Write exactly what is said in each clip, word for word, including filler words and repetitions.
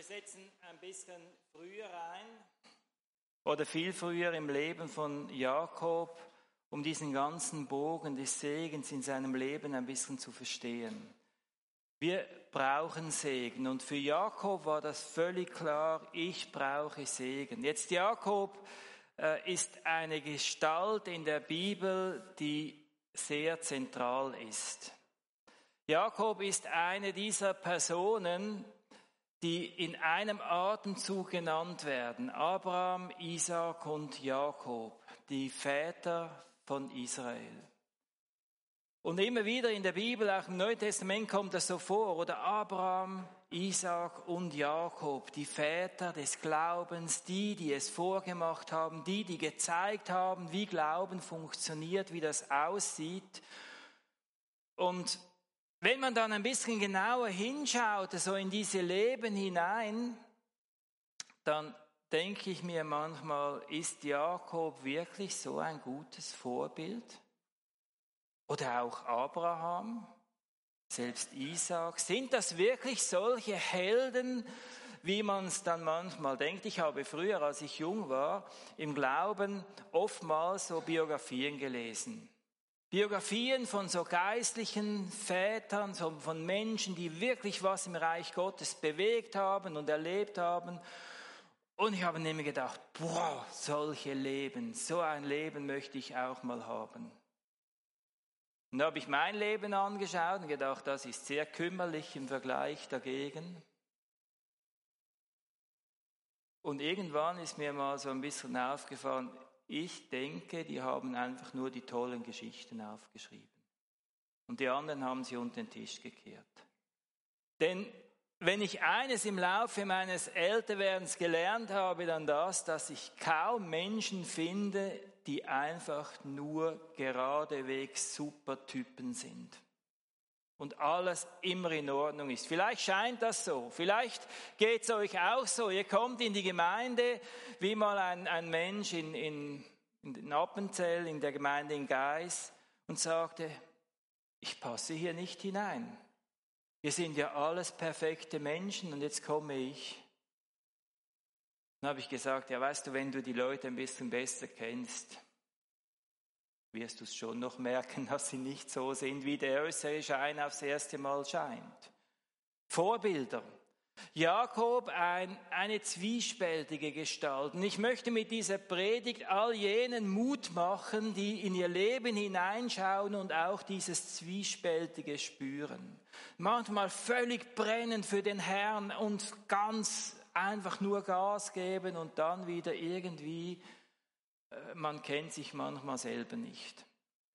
setzen ein bisschen früher ein oder viel früher im Leben von Jakob, um diesen ganzen Bogen des Segens in seinem Leben ein bisschen zu verstehen. Wir brauchen Segen und für Jakob war das völlig klar, ich brauche Segen. Jetzt Jakob äh, ist eine Gestalt in der Bibel, die sehr zentral ist. Jakob ist eine dieser Personen, die in einem Atemzug genannt werden. Abraham, Isaak und Jakob, die Väter von Israel. Und immer wieder in der Bibel, auch im Neuen Testament kommt das so vor, oder Abraham, Isaak und Jakob, die Väter des Glaubens, die, die es vorgemacht haben, die, die gezeigt haben, wie Glauben funktioniert, wie das aussieht. Und wenn man dann ein bisschen genauer hinschaut, so in diese Leben hinein, dann denke ich mir manchmal, ist Jakob wirklich so ein gutes Vorbild? Oder auch Abraham, selbst Isaak, sind das wirklich solche Helden, wie man es dann manchmal denkt? Ich habe früher, als ich jung war, im Glauben oftmals so Biografien gelesen. Biografien von so geistlichen Vätern, so von Menschen, die wirklich was im Reich Gottes bewegt haben und erlebt haben. Und ich habe mir gedacht, boah, solche Leben, so ein Leben möchte ich auch mal haben. Und da habe ich mein Leben angeschaut und gedacht, das ist sehr kümmerlich im Vergleich dagegen. Und irgendwann ist mir mal so ein bisschen aufgefallen, ich denke, die haben einfach nur die tollen Geschichten aufgeschrieben. Und die anderen haben sie unter den Tisch gekehrt. Denn wenn ich eines im Laufe meines Älterwerdens gelernt habe, dann das, dass ich kaum Menschen finde, die einfach nur geradewegs Supertypen sind. Und alles immer in Ordnung ist. Vielleicht scheint das so, vielleicht geht es euch auch so. Ihr kommt in die Gemeinde, wie mal ein, ein Mensch in, in, in Appenzell, in der Gemeinde in Geis, und sagte, ich passe hier nicht hinein. Wir sind ja alles perfekte Menschen und jetzt komme ich. Dann habe ich gesagt, ja weißt du, wenn du die Leute ein bisschen besser kennst, wirst du es schon noch merken, dass sie nicht so sind, wie der äußere Schein aufs erste Mal scheint. Vorbilder. Jakob, ein, eine zwiespältige Gestalt. Und ich möchte mit dieser Predigt all jenen Mut machen, die in ihr Leben hineinschauen und auch dieses Zwiespältige spüren. Manchmal völlig brennend für den Herrn und ganz einfach nur Gas geben und dann wieder irgendwie, man kennt sich manchmal selber nicht.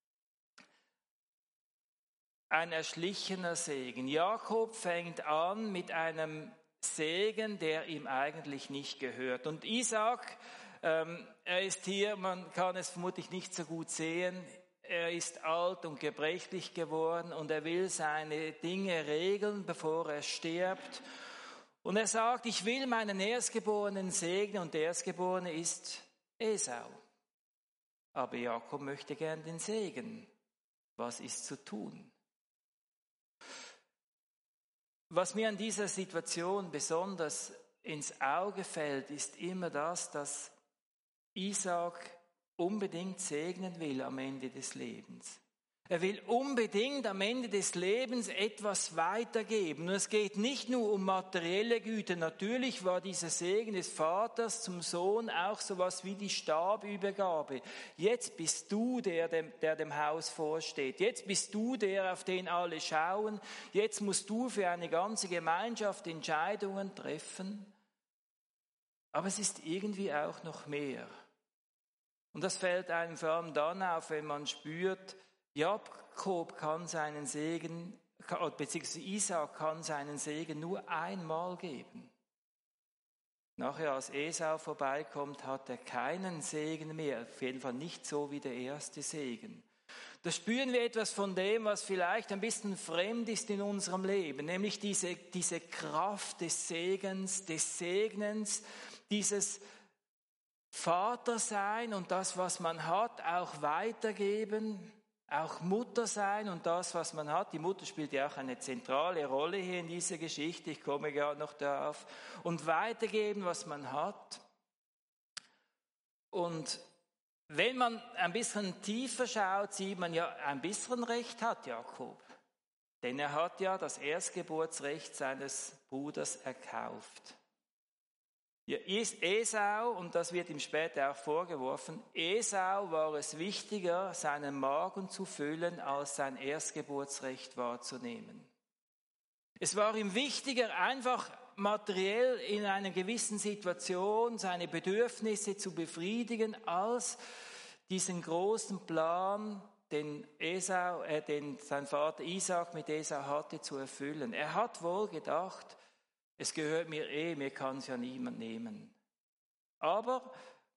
Ein erschlichener Segen. Jakob fängt an mit einem Segen, der ihm eigentlich nicht gehört. Und Isaak, ähm, er ist hier, man kann es vermutlich nicht so gut sehen, er ist alt und gebrechlich geworden und er will seine Dinge regeln, bevor er stirbt. Und er sagt, ich will meinen Erstgeborenen segnen und der Erstgeborene ist Esau. Aber Jakob möchte gern den Segen. Was ist zu tun? Was mir an dieser Situation besonders ins Auge fällt, ist immer das, dass Isaak unbedingt segnen will am Ende des Lebens. Er will unbedingt am Ende des Lebens etwas weitergeben. Und es geht nicht nur um materielle Güter. Natürlich war dieser Segen des Vaters zum Sohn auch sowas wie die Stabübergabe. Jetzt bist du der, der dem Haus vorsteht. Jetzt bist du der, auf den alle schauen. Jetzt musst du für eine ganze Gemeinschaft Entscheidungen treffen. Aber es ist irgendwie auch noch mehr. Und das fällt einem vor allem dann auf, wenn man spürt, Jakob kann seinen Segen, beziehungsweise Isaak kann seinen Segen nur einmal geben. Nachher, als Esau vorbeikommt, hat er keinen Segen mehr, auf jeden Fall nicht so wie der erste Segen. Da spüren wir etwas von dem, was vielleicht ein bisschen fremd ist in unserem Leben, nämlich diese, diese Kraft des Segens, des Segnens, dieses Vater sein und das, was man hat, auch weitergeben. auch Mutter sein und das, was man hat. Die Mutter spielt ja auch eine zentrale Rolle hier in dieser Geschichte. Ich komme gerade noch darauf. Und weitergeben, was man hat. Und wenn man ein bisschen tiefer schaut, sieht man ja, ein bisschen Recht hat Jakob. Denn er hat ja das Erstgeburtsrecht seines Bruders erkauft. Ja, Esau, und das wird ihm später auch vorgeworfen, Esau war es wichtiger, seinen Magen zu füllen, als sein Erstgeburtsrecht wahrzunehmen. Es war ihm wichtiger, einfach materiell in einer gewissen Situation seine Bedürfnisse zu befriedigen, als diesen großen Plan, den, Esau, äh, den sein Vater Isaac mit Esau hatte, zu erfüllen. Er hat wohl gedacht, es gehört mir eh, mir kann es ja niemand nehmen. Aber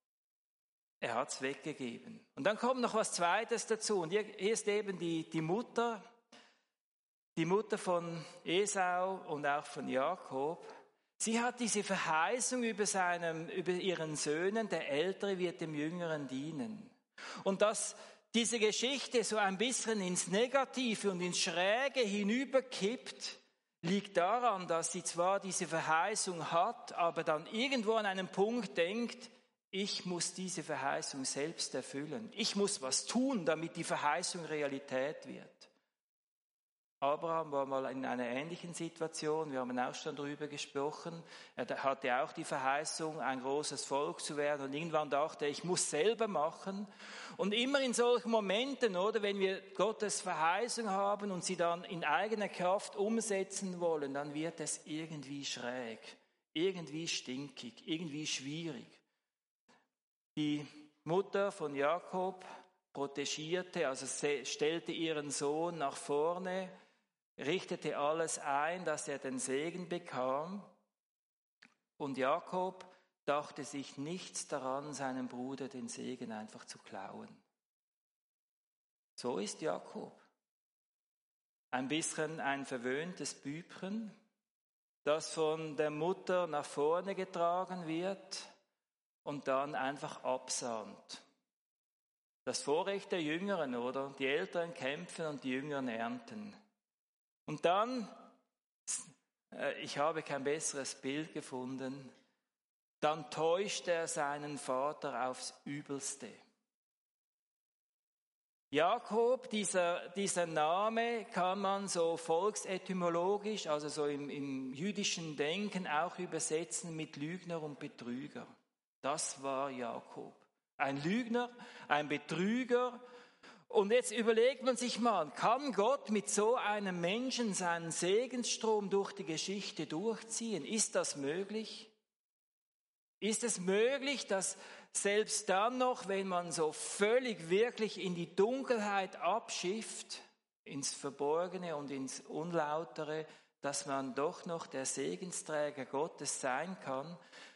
er hat es weggegeben. Und dann kommt noch was Zweites dazu. Und hier, hier ist eben die, die Mutter, die Mutter von Esau und auch von Jakob. Sie hat diese Verheißung über, seinem, über ihren Söhnen, der Ältere wird dem Jüngeren dienen. Und dass diese Geschichte so ein bisschen ins Negative und ins Schräge hinüberkippt, liegt daran, dass sie zwar diese Verheißung hat, aber dann irgendwo an einen Punkt denkt, ich muss diese Verheißung selbst erfüllen. Ich muss was tun, damit die Verheißung Realität wird. Abraham war mal in einer ähnlichen Situation, wir haben auch schon darüber gesprochen. Er hatte auch die Verheißung, ein großes Volk zu werden und irgendwann dachte er, ich muss selber machen. Und immer in solchen Momenten, oder, wenn wir Gottes Verheißung haben und sie dann in eigener Kraft umsetzen wollen, dann wird es irgendwie schräg, irgendwie stinkig, irgendwie schwierig. Die Mutter von Jakob protegierte, also stellte ihren Sohn nach vorne, richtete alles ein, dass er den Segen bekam. Und Jakob dachte sich nichts daran, seinem Bruder den Segen einfach zu klauen. So ist Jakob. Ein bisschen ein verwöhntes Bübchen, das von der Mutter nach vorne getragen wird und dann einfach absahnt. Das Vorrecht der Jüngeren, oder? Die Älteren kämpfen und die Jüngeren ernten. Und dann, ich habe kein besseres Bild gefunden, dann täuscht er seinen Vater aufs Übelste. Jakob, dieser, dieser Name kann man so volksetymologisch, also so im, im jüdischen Denken auch übersetzen mit Lügner und Betrüger. Das war Jakob. Ein Lügner, ein Betrüger. Und jetzt überlegt man sich mal, kann Gott mit so einem Menschen seinen Segensstrom durch die Geschichte durchziehen? Ist das möglich? Ist es möglich, dass selbst dann noch, wenn man so völlig wirklich in die Dunkelheit abschifft, ins Verborgene und ins Unlautere, dass man doch noch der Segensträger Gottes sein kann?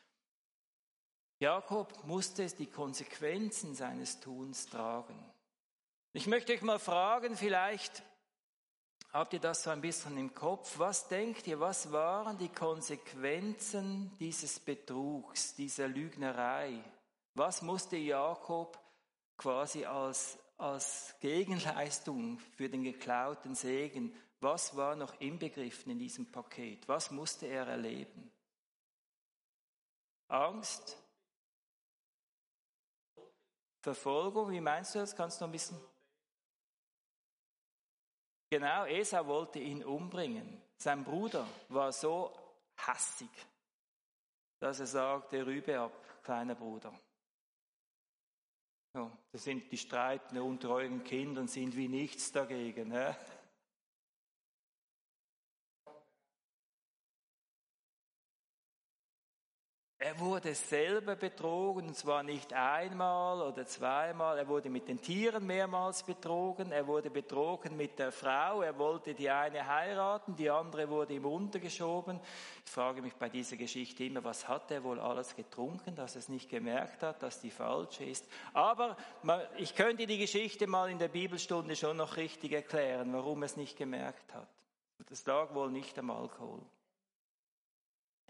Jakob musste die Konsequenzen seines Tuns tragen. Ich möchte euch mal fragen, vielleicht habt ihr das so ein bisschen im Kopf, was denkt ihr, was waren die Konsequenzen dieses Betrugs, dieser Lügnerei? Was musste Jakob quasi als, als Gegenleistung für den geklauten Segen, was war noch inbegriffen in diesem Paket? Was musste er erleben? Angst? Verfolgung, wie meinst du das? Kannst du noch ein bisschen... Genau, Esau wollte ihn umbringen. Sein Bruder war so hassig, dass er sagte, Rübe ab, kleiner Bruder. Ja, das sind die Streitenden unter euren Kindern, sind wie nichts dagegen. Hä? Er wurde selber betrogen, und zwar nicht einmal oder zweimal. Er wurde mit den Tieren mehrmals betrogen. Er wurde betrogen mit der Frau. Er wollte die eine heiraten, die andere wurde ihm untergeschoben. Ich frage mich bei dieser Geschichte immer, was hat er wohl alles getrunken, dass er es nicht gemerkt hat, dass die falsch ist. Aber ich könnte die Geschichte mal in der Bibelstunde schon noch richtig erklären, warum er es nicht gemerkt hat. Das lag wohl nicht am Alkohol.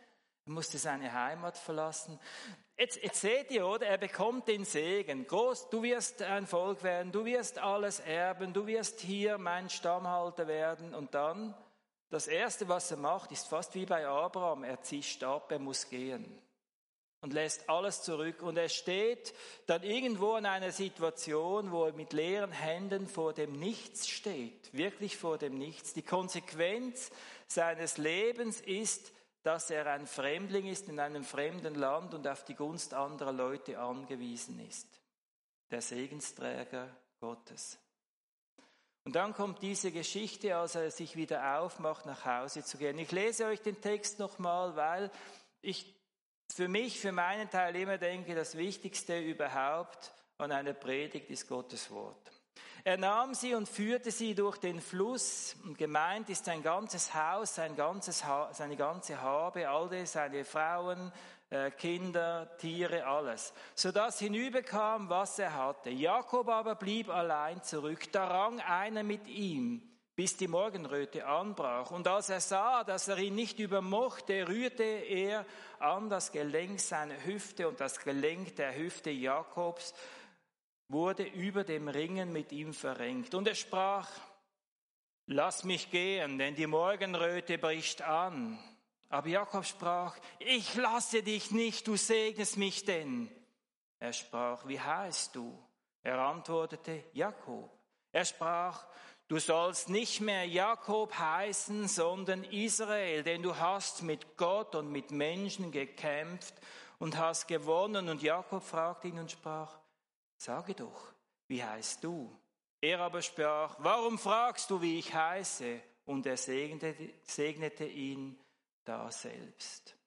Er musste seine Heimat verlassen. Jetzt, jetzt seht ihr, oder? Er bekommt den Segen. Groß, du wirst ein Volk werden, du wirst alles erben, du wirst hier mein Stammhalter werden. Und dann, das Erste, was er macht, ist fast wie bei Abraham. Er zischt ab, er muss gehen und lässt alles zurück. Und er steht dann irgendwo in einer Situation, wo er mit leeren Händen vor dem Nichts steht. Wirklich vor dem Nichts. Die Konsequenz seines Lebens ist, dass er ein Fremdling ist in einem fremden Land und auf die Gunst anderer Leute angewiesen ist. Der Segensträger Gottes. Und dann kommt diese Geschichte, als er sich wieder aufmacht, nach Hause zu gehen. Ich lese euch den Text nochmal, weil ich für mich, für meinen Teil immer denke, das Wichtigste überhaupt an einer Predigt ist Gottes Wort. Er nahm sie und führte sie durch den Fluss, und gemeint ist sein ganzes Haus, sein ganzes ha- seine ganze Habe, alle seine Frauen, äh, Kinder, Tiere, alles, sodass hinüberkam, was er hatte. Jakob aber blieb allein zurück, da rang einer mit ihm, bis die Morgenröte anbrach. Und als er sah, dass er ihn nicht übermochte, rührte er an das Gelenk seiner Hüfte, und das Gelenk der Hüfte Jakobs wurde über dem Ringen mit ihm verrenkt. Und er sprach: Lass mich gehen, denn die Morgenröte bricht an. Aber Jakob sprach: Ich lasse dich nicht, du segnest mich denn. Er sprach: Wie heißt du? Er antwortete: Jakob. Er sprach: Du sollst nicht mehr Jakob heißen, sondern Israel, denn du hast mit Gott und mit Menschen gekämpft und hast gewonnen. Und Jakob fragte ihn und sprach: Sage doch, wie heißt du? Er aber sprach: Warum fragst du, wie ich heiße? Und er segnete, segnete ihn da selbst.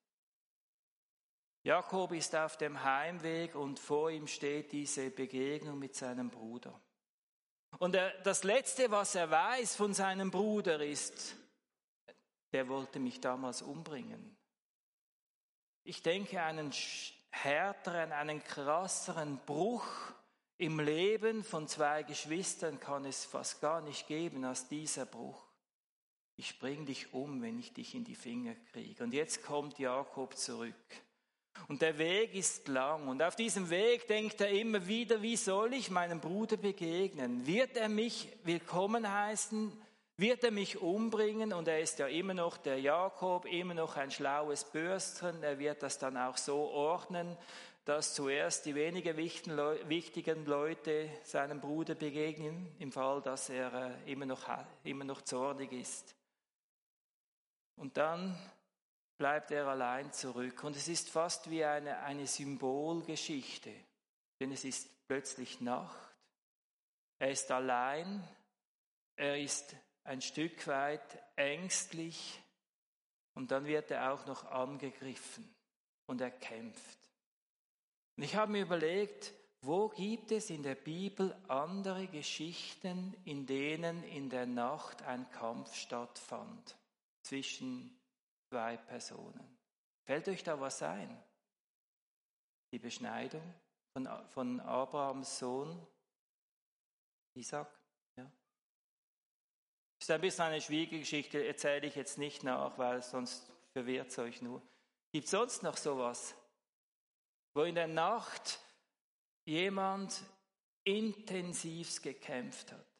Jakob ist auf dem Heimweg und vor ihm steht diese Begegnung mit seinem Bruder. Und er, das Letzte, was er weiß von seinem Bruder, ist, der wollte mich damals umbringen. Ich denke, einen härteren, einen krasseren Bruch im Leben von zwei Geschwistern kann es fast gar nicht geben als dieser Bruch. Ich bring dich um, wenn ich dich in die Finger kriege. Und jetzt kommt Jakob zurück. Und der Weg ist lang. Und auf diesem Weg denkt er immer wieder: Wie soll ich meinem Bruder begegnen? Wird er mich willkommen heißen? Wird er mich umbringen? Und er ist ja immer noch der Jakob, immer noch ein schlaues Bürstchen. Er wird das dann auch so ordnen, dass zuerst die weniger wichtigen Leute seinem Bruder begegnen, im Fall, dass er immer noch, immer noch zornig ist. Und dann bleibt er allein zurück. Und es ist fast wie eine, eine Symbolgeschichte, denn es ist plötzlich Nacht. Er ist allein, er ist ein Stück weit ängstlich, und dann wird er auch noch angegriffen und er kämpft. Und ich habe mir überlegt, wo gibt es in der Bibel andere Geschichten, in denen in der Nacht ein Kampf stattfand zwischen zwei Personen? Fällt euch da was ein? Die Beschneidung von, von Abrahams Sohn Isaac? Ja. Ist ein bisschen eine schwierige Geschichte, erzähle ich jetzt nicht nach, weil sonst verwirrt es euch nur. Gibt es sonst noch sowas, wo in der Nacht jemand intensivst gekämpft hat?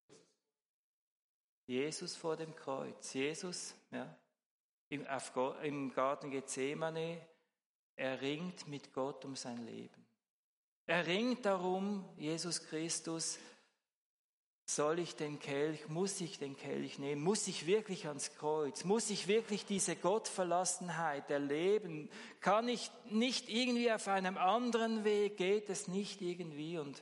Jesus vor dem Kreuz. Jesus, ja, im, auf, im Garten Gethsemane, er ringt mit Gott um sein Leben. Er ringt darum, Jesus Christus: Soll ich den Kelch, muss ich den Kelch nehmen? Muss ich wirklich ans Kreuz? Muss ich wirklich diese Gottverlassenheit erleben? Kann ich nicht irgendwie auf einem anderen Weg? Geht es nicht irgendwie? Und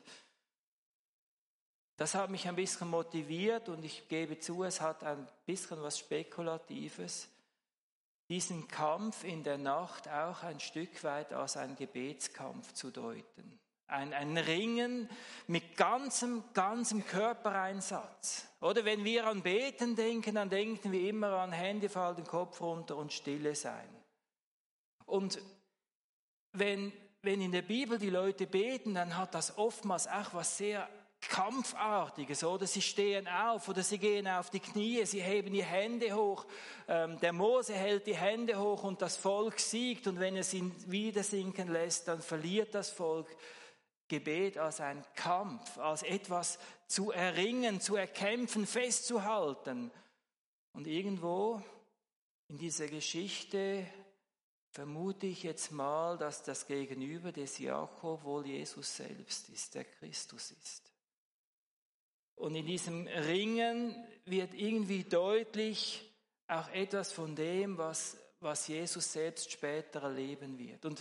das hat mich ein bisschen motiviert, und ich gebe zu, es hat ein bisschen was Spekulatives, diesen Kampf in der Nacht auch ein Stück weit als einen Gebetskampf zu deuten. Ein, ein Ringen mit ganzem, ganzem Körpereinsatz. Oder wenn wir an Beten denken, dann denken wir immer an Hände falten, Kopf runter und Stille sein. Und wenn, wenn in der Bibel die Leute beten, dann hat das oftmals auch was sehr Kampfartiges, oder? Sie stehen auf oder sie gehen auf die Knie, sie heben die Hände hoch. Ähm, der Mose hält die Hände hoch und das Volk siegt. Und wenn es ihn wieder sinken lässt, dann verliert das Volk. Gebet als ein Kampf, als etwas zu erringen, zu erkämpfen, festzuhalten. Und irgendwo in dieser Geschichte vermute ich jetzt mal, dass das Gegenüber des Jakob wohl Jesus selbst ist, der Christus ist. Und in diesem Ringen wird irgendwie deutlich auch etwas von dem, was, was Jesus selbst später erleben wird. Und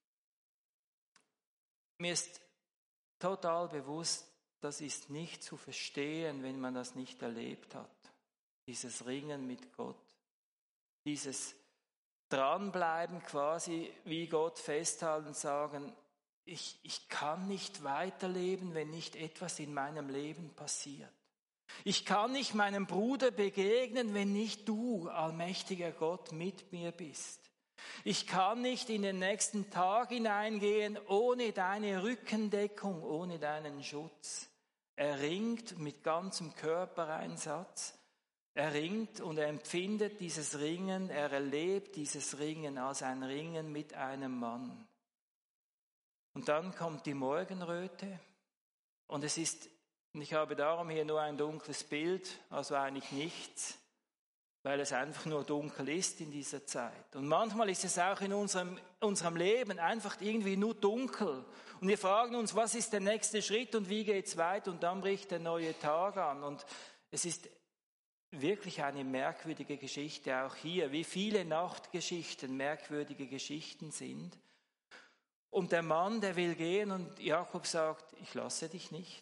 mir ist total bewusst, das ist nicht zu verstehen, wenn man das nicht erlebt hat. Dieses Ringen mit Gott. Dieses Dranbleiben quasi, wie Gott festhalten und sagen, ich, ich kann nicht weiterleben, wenn nicht etwas in meinem Leben passiert. Ich kann nicht meinem Bruder begegnen, wenn nicht du, allmächtiger Gott, mit mir bist. Ich kann nicht in den nächsten Tag hineingehen ohne deine Rückendeckung, ohne deinen Schutz. Er ringt mit ganzem Körpereinsatz. Er ringt und er empfindet dieses Ringen, er erlebt dieses Ringen als ein Ringen mit einem Mann. Und dann kommt die Morgenröte und es ist, und ich habe darum hier nur ein dunkles Bild, also eigentlich nichts, weil es einfach nur dunkel ist in dieser Zeit. Und manchmal ist es auch in unserem, unserem Leben einfach irgendwie nur dunkel. Und wir fragen uns, was ist der nächste Schritt und wie geht es weiter? Und dann bricht der neue Tag an. Und es ist wirklich eine merkwürdige Geschichte auch hier, wie viele Nachtgeschichten merkwürdige Geschichten sind. Und der Mann, der will gehen und Jakob sagt, ich lasse dich nicht.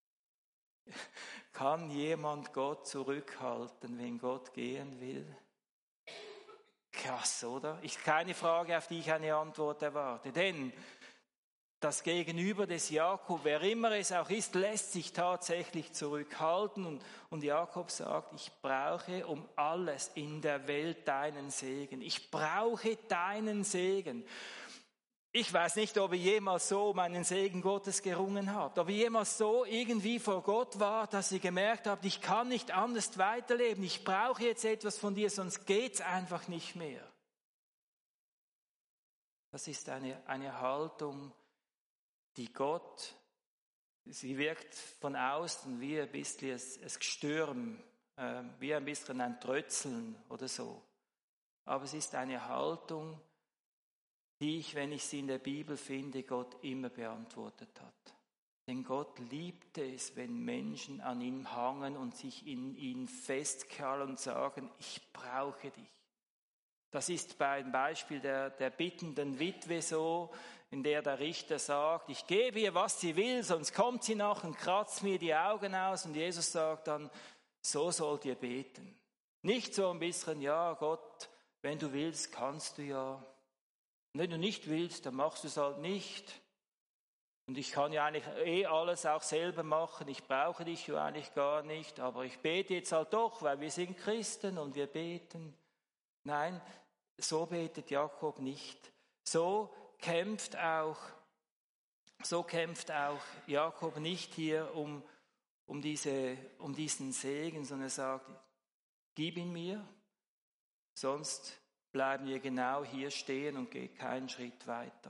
Kann jemand Gott zurückhalten, wenn Gott gehen will? Krass, oder? Ist keine Frage, auf die ich eine Antwort erwarte. Denn das Gegenüber des Jakob, wer immer es auch ist, lässt sich tatsächlich zurückhalten. Und, und Jakob sagt, ich brauche um alles in der Welt deinen Segen. Ich brauche deinen Segen. Ich weiß nicht, ob ihr jemals so um einen Segen Gottes gerungen habt, ob ihr jemals so irgendwie vor Gott wart, dass ihr gemerkt habt, ich kann nicht anders weiterleben, ich brauche jetzt etwas von dir, sonst geht's einfach nicht mehr. Das ist eine, eine Haltung, die Gott, sie wirkt von außen wie ein bisschen ein Gestürm, äh, wie ein bisschen ein Trötzeln oder so. Aber es ist eine Haltung, die ich, wenn ich sie in der Bibel finde, Gott immer beantwortet hat. Denn Gott liebte es, wenn Menschen an ihm hangen und sich in ihn festkrallen und sagen, ich brauche dich. Das ist beim Beispiel der, der bittenden Witwe so, in der der Richter sagt, ich gebe ihr, was sie will, sonst kommt sie nach und kratzt mir die Augen aus. Und Jesus sagt dann, so sollt ihr beten. Nicht so ein bisschen, ja Gott, wenn du willst, kannst du ja. Und wenn du nicht willst, dann machst du es halt nicht. Und ich kann ja eigentlich eh alles auch selber machen, ich brauche dich ja eigentlich gar nicht, aber ich bete jetzt halt doch, weil wir sind Christen und wir beten. Nein, so betet Jakob nicht. So kämpft auch, so kämpft auch Jakob nicht hier um, um, diese, um diesen Segen, sondern er sagt, gib ihn mir, sonst bleiben wir genau hier stehen und gehen keinen Schritt weiter.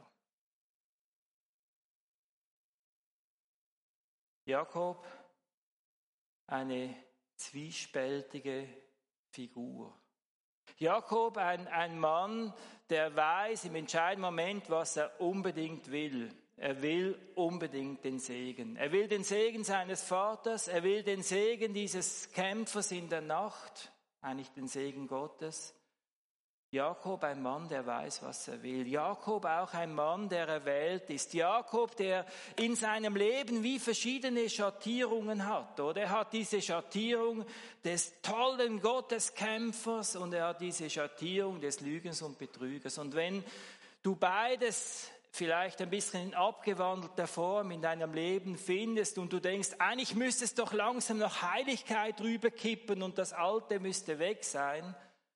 Jakob, eine zwiespältige Figur. Jakob, ein, ein Mann, der weiß im entscheidenden Moment, was er unbedingt will. Er will unbedingt den Segen. Er will den Segen seines Vaters, er will den Segen dieses Kämpfers in der Nacht, eigentlich den Segen Gottes. Jakob, ein Mann, der weiß, was er will. Jakob, auch ein Mann, der erwählt ist. Jakob, der in seinem Leben wie verschiedene Schattierungen hat. Oder er hat diese Schattierung des tollen Gotteskämpfers und er hat diese Schattierung des Lügens und Betrügers. Und wenn du beides vielleicht ein bisschen in abgewandelter Form in deinem Leben findest und du denkst, eigentlich müsste es doch langsam noch Heiligkeit rüberkippen und das Alte müsste weg sein,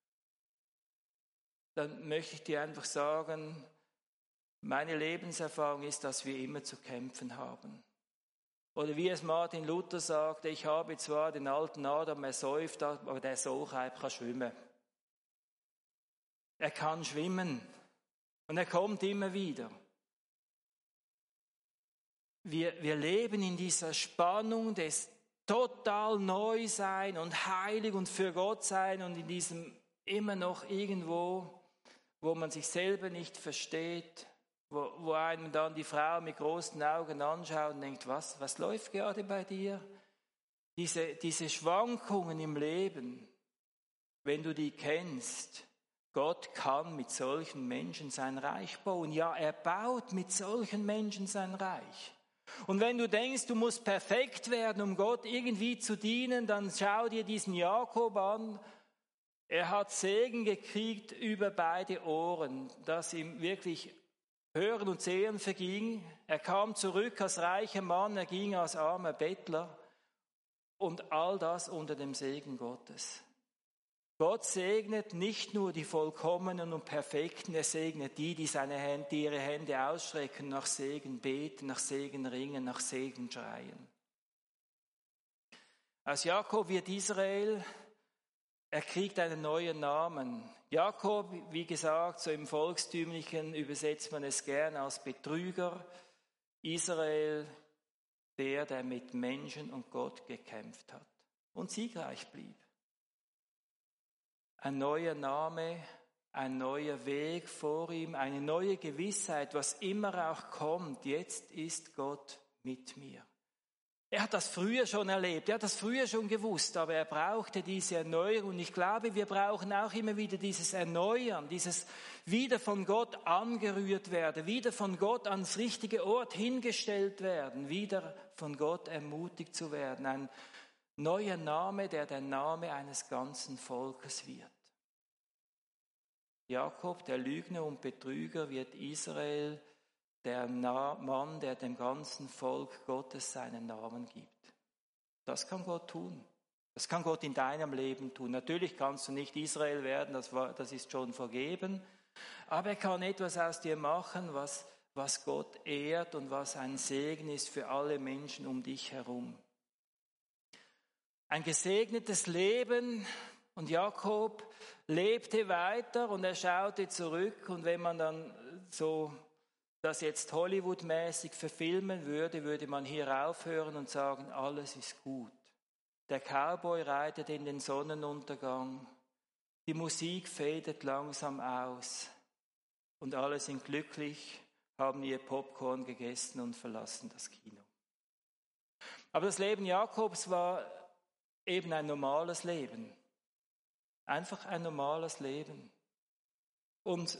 dann möchte ich dir einfach sagen, meine Lebenserfahrung ist, dass wir immer zu kämpfen haben. Oder wie es Martin Luther sagte, ich habe zwar den alten Adam ersäuft, aber der Sauchheib kann schwimmen. Er kann schwimmen und er kommt immer wieder. Wir, wir leben in dieser Spannung des total Neusein und heilig und für Gott sein und in diesem immer noch irgendwo, wo man sich selber nicht versteht, wo, wo einem dann die Frau mit großen Augen anschaut und denkt, was, was läuft gerade bei dir? Diese, diese Schwankungen im Leben, wenn du die kennst, Gott kann mit solchen Menschen sein Reich bauen. Ja, er baut mit solchen Menschen sein Reich. Und wenn du denkst, du musst perfekt werden, um Gott irgendwie zu dienen, dann schau dir diesen Jakob an. Er hat Segen gekriegt über beide Ohren, dass ihm wirklich Hören und Sehen verging. Er kam zurück als reicher Mann, er ging als armer Bettler. Und all das unter dem Segen Gottes. Gott segnet nicht nur die Vollkommenen und Perfekten, er segnet die, die, seine Hände, die ihre Hände ausstrecken, nach Segen beten, nach Segen ringen, nach Segen schreien. Aus Jakob wird Israel, er kriegt einen neuen Namen. Jakob, wie gesagt, so im Volkstümlichen übersetzt man es gern als Betrüger. Israel, der, der mit Menschen und Gott gekämpft hat und siegreich blieb. Ein neuer Name, ein neuer Weg vor ihm, eine neue Gewissheit, was immer auch kommt, jetzt ist Gott mit mir. Er hat das früher schon erlebt, er hat das früher schon gewusst, aber er brauchte diese Erneuerung. Und ich glaube, wir brauchen auch immer wieder dieses Erneuern, dieses wieder von Gott angerührt werden, wieder von Gott ans richtige Ort hingestellt werden, wieder von Gott ermutigt zu werden. Ein neuer Name, der der Name eines ganzen Volkes wird. Jakob, der Lügner und Betrüger, wird Israel, der Mann, der dem ganzen Volk Gottes seinen Namen gibt. Das kann Gott tun. Das kann Gott in deinem Leben tun. Natürlich kannst du nicht Israel werden, das, war, das ist schon vergeben. Aber er kann etwas aus dir machen, was, was Gott ehrt und was ein Segen ist für alle Menschen um dich herum. Ein gesegnetes Leben, und Jakob lebte weiter und er schaute zurück, und wenn man dann so das jetzt Hollywood-mäßig verfilmen würde, würde man hier aufhören und sagen, alles ist gut. Der Cowboy reitet in den Sonnenuntergang, die Musik fadet langsam aus und alle sind glücklich, haben ihr Popcorn gegessen und verlassen das Kino. Aber das Leben Jakobs war eben ein normales Leben. Einfach ein normales Leben. Und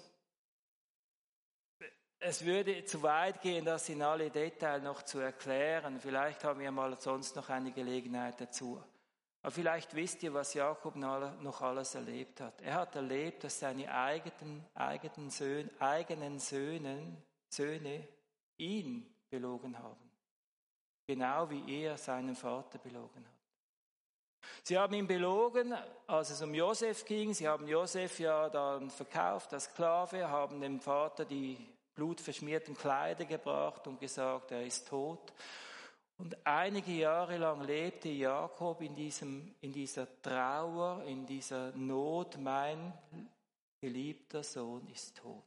es würde zu weit gehen, das in alle Details noch zu erklären. Vielleicht haben wir mal sonst noch eine Gelegenheit dazu. Aber vielleicht wisst ihr, was Jakob noch alles erlebt hat. Er hat erlebt, dass seine eigenen, eigenen, Söhne, eigenen Söhnen, Söhne ihn belogen haben. Genau wie er seinen Vater belogen hat. Sie haben ihn belogen, als es um Josef ging. Sie haben Josef ja dann verkauft als Sklave, haben dem Vater die blutverschmierten Kleider gebracht und gesagt, er ist tot. Und einige Jahre lang lebte Jakob in, diesem, in dieser Trauer, in dieser Not, mein geliebter Sohn ist tot.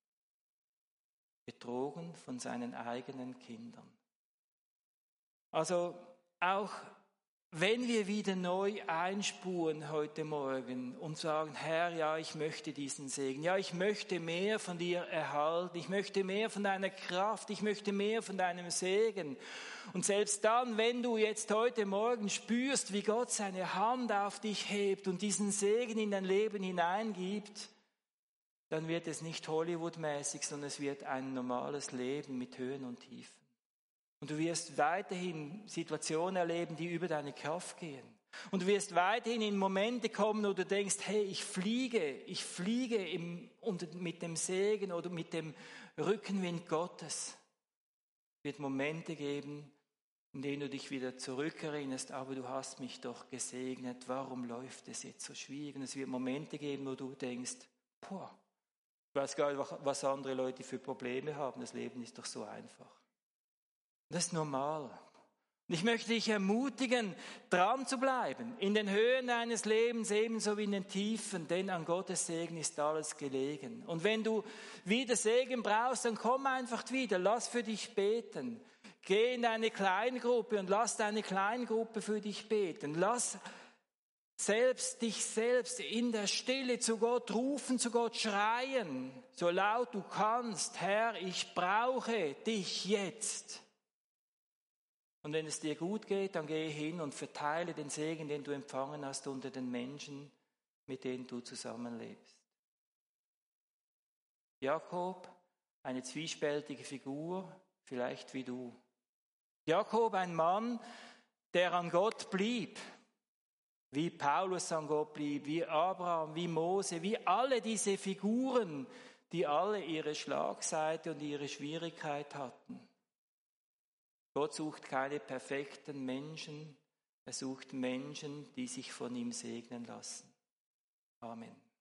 Betrogen von seinen eigenen Kindern. Also auch wenn wir wieder neu einspuren heute Morgen und sagen, Herr, ja, ich möchte diesen Segen, ja, ich möchte mehr von dir erhalten, ich möchte mehr von deiner Kraft, ich möchte mehr von deinem Segen. Und selbst dann, wenn du jetzt heute Morgen spürst, wie Gott seine Hand auf dich hebt und diesen Segen in dein Leben hineingibt, dann wird es nicht Hollywood-mäßig, sondern es wird ein normales Leben mit Höhen und Tiefen. Und du wirst weiterhin Situationen erleben, die über deine Kraft gehen. Und du wirst weiterhin in Momente kommen, wo du denkst, hey, ich fliege, ich fliege im, und mit dem Segen oder mit dem Rückenwind Gottes. Es wird Momente geben, in denen du dich wieder zurückerinnerst, aber du hast mich doch gesegnet, warum läuft es jetzt so schwierig? Und es wird Momente geben, wo du denkst, boah, ich weiß gar nicht, was andere Leute für Probleme haben, das Leben ist doch so einfach. Das ist normal. Ich möchte dich ermutigen, dran zu bleiben, in den Höhen deines Lebens ebenso wie in den Tiefen, denn an Gottes Segen ist alles gelegen. Und wenn du wieder Segen brauchst, dann komm einfach wieder, lass für dich beten. Geh in deine Kleingruppe und lass deine Kleingruppe für dich beten. Lass selbst dich selbst in der Stille zu Gott rufen, zu Gott schreien, so laut du kannst, Herr, ich brauche dich jetzt. Und wenn es dir gut geht, dann gehe hin und verteile den Segen, den du empfangen hast, unter den Menschen, mit denen du zusammenlebst. Jakob, eine zwiespältige Figur, vielleicht wie du. Jakob, ein Mann, der an Gott blieb, wie Paulus an Gott blieb, wie Abraham, wie Mose, wie alle diese Figuren, die alle ihre Schlagseite und ihre Schwierigkeit hatten. Gott sucht keine perfekten Menschen, er sucht Menschen, die sich von ihm segnen lassen. Amen.